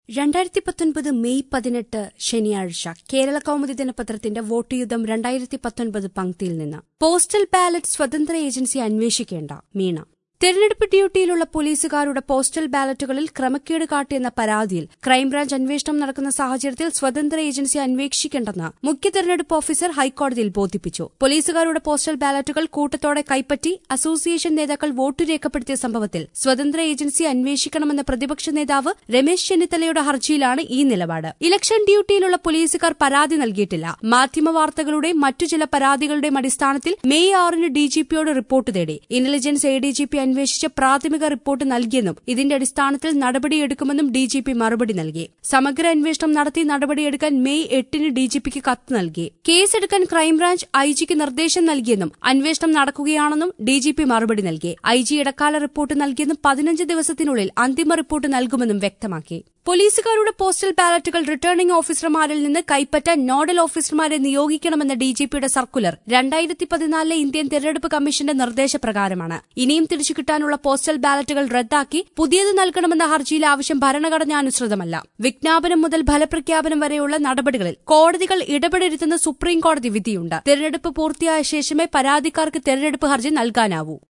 2019 May 18 ശനിയാഴ്ച കേരള കൗമുദി ദിനപത്രത്തിന്റെ vote യുദ്ധം 2019 പങ്ക്തിയിൽ നിന്ന്. പോസ്റ്റൽ ബാലറ്റ് സ്വതന്ത്ര ഏജൻസി അന്വേഷിക്കേണ്ട മീണ. തെരഞ്ഞെടുപ്പ് ഡ്യൂട്ടിയിലുള്ള പോലീസുകാരുടെ പോസ്റ്റൽ ബാലറ്റുകളിൽ ക്രമക്കേട് കാട്ടിയെന്ന പരാതിയിൽ ക്രൈംബ്രാഞ്ച് അന്വേഷണം നടക്കുന്ന സാഹചര്യത്തിൽ സ്വതന്ത്ര ഏജൻസി അന്വേഷിക്കേണ്ടെന്ന് മുഖ്യ തെരഞ്ഞെടുപ്പ് ഓഫീസർ ഹൈക്കോടതിയിൽ ബോധിപ്പിച്ചു. പോലീസുകാരുടെ പോസ്റ്റൽ ബാലറ്റുകൾ കൂട്ടത്തോടെ കൈപ്പറ്റി അസോസിയേഷൻ നേതാക്കൾ വോട്ട് രേഖപ്പെടുത്തിയ സംഭവത്തിൽ സ്വതന്ത്ര ഏജൻസി അന്വേഷിക്കണമെന്ന പ്രതിപക്ഷ നേതാവ് രമേശ് ചെന്നിത്തലയുടെ ഹർജിയിലാണ് ഈ നിലപാട്. ഇലക്ഷൻ ഡ്യൂട്ടിയിലുള്ള പോലീസുകാർ പരാതി നൽകിയിട്ടില്ല. മാധ്യമവാർത്തകളുടെയും മറ്റു ചില പരാതികളുടെയും അടിസ്ഥാനത്തിൽ മെയ് 6 ഡിജിപിയോട് റിപ്പോർട്ട് തേടി. ഇന്റലിജൻസ് എഡിജിപി അന്വേഷിച്ച് പ്രാഥമിക റിപ്പോർട്ട് നൽകിയെന്നും ഇതിന്റെ അടിസ്ഥാനത്തിൽ നടപടിയെടുക്കുമെന്നും ഡിജിപി മറുപടി നൽകി. സമഗ്ര അന്വേഷണം നടത്തി നടപടിയെടുക്കാൻ മെയ് 8 ഡിജിപിക്ക് കത്ത് നൽകി. കേസെടുക്കാൻ ക്രൈംബ്രാഞ്ച് ഐജിക്ക് നിർദ്ദേശം നൽകിയെന്നും അന്വേഷണം നടക്കുകയാണെന്നും ഡിജിപി മറുപടി നൽകി. ഐജി ഇടക്കാല റിപ്പോർട്ട് നൽകിയെന്നും 15 ദിവസത്തിനുള്ളിൽ അന്തിമ റിപ്പോർട്ട് നൽകുമെന്നും വ്യക്തമാക്കി. പോലീസുകാരുടെ പോസ്റ്റൽ ബാലറ്റുകൾ റിട്ടേണിംഗ് ഓഫീസർമാരിൽ നിന്ന് കൈപ്പറ്റാൻ നോഡൽ ഓഫീസർമാരെ നിയോഗിക്കണമെന്ന ഡിജിപിയുടെ സർക്കുലർ 2014 ഇന്ത്യൻ തെരഞ്ഞെടുപ്പ് കമ്മീഷന്റെ നിർദ്ദേശപ്രകാരമാണ്. ഇനിയും തിരിച്ചുകിട്ടാനുള്ള പോസ്റ്റൽ ബാലറ്റുകൾ റദ്ദാക്കി പുതിയത് നൽകണമെന്ന ഹർജിയിലെ ആവശ്യം ഭരണഘടനാനുസൃതമല്ല. വിജ്ഞാപനം മുതൽ ഫലപ്രഖ്യാപനം വരെയുള്ള നടപടികളിൽ കോടതികൾ ഇടപെടരുതെന്ന് സുപ്രീംകോടതി വിധിയുണ്ട്. തെരഞ്ഞെടുപ്പ് പൂർത്തിയായ ശേഷമേ പരാതിക്കാർക്ക് തെരഞ്ഞെടുപ്പ് ഹർജി നൽകാനാവൂ.